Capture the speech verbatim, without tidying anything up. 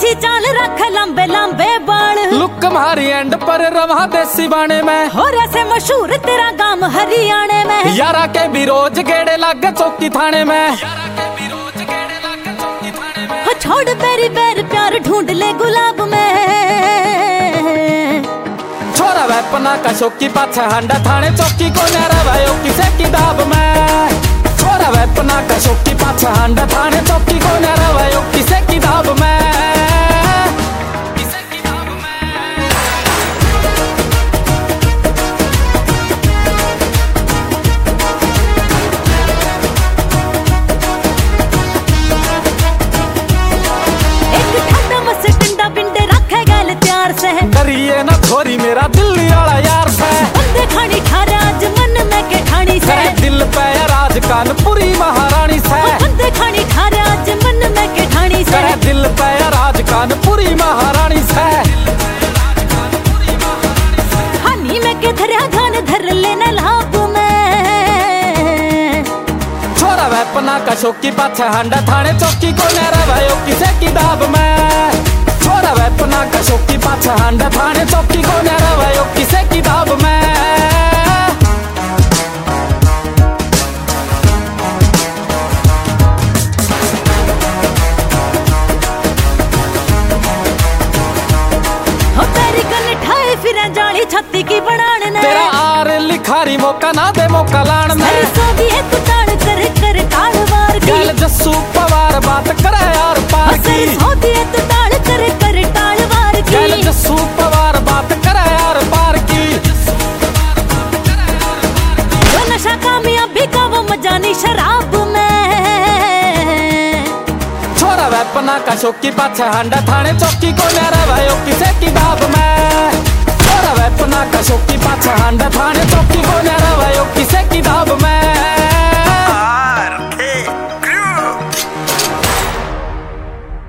तिरछी चाल रख लंबे लंबे बाल, लुक मारी एंड पर रवा देसी बाने में, और ऐसे मशहूर तेरा गांव हरियाणे में। यारा के भी रोज गेड़े लग चौकी थाने में, हो छोड़ बेरी बेर प्यार ढूंढ ले गुलाब में। छोरा वैपना का शौकी पाछे हांडा थाने चौकी को न्यारा भाई किसे की दाब में। छोरा वैपना का शौकी पाछे हांडा थाने चौकी को न्यारा भाई किसे की दाब में। डरिए ना छोरी मेरा दिल्ली वाला यार से, बंदे खानी ठारे आज मन में के ठानी से। दिल पे राज कानपुरी महारानी से, बंदे खानी ठारे आज मन में के ठानी से। दिल पे राज कानपुरी महारानी से। हानी में के धरा घान धर लेना लाभ में। छोरा वैपना का शौकी पाछे हांडा थाने चौकी को न्यारा भाई किसे की दाब में। छोरा वैपना का शौकी पाछे हांडा थाने चौकी को न्यारा भाई किसे की दाब में। हो तेरी गल ठाए फिर जाली छत्ती की बनान ने, तेरा आर लिखारी मौका ना दे मौका लान में। सो दिए तू ताड़ कर कर टाल वार की, गल जस्सू पवार बात करे यार पार की। सो दिए तू ताड़ कर कर टाल वार की, गल जस्सू पवार बात करे यार पार की। जो नशा कामयाबी का वो मजा नहीं शराब में। छोरा वैपना का शौकी पाछे हांडा थाने चौकी को न्यारा भाई किसे की दाब में। छोरा वैपना का शौकी पाछे हांडा थाने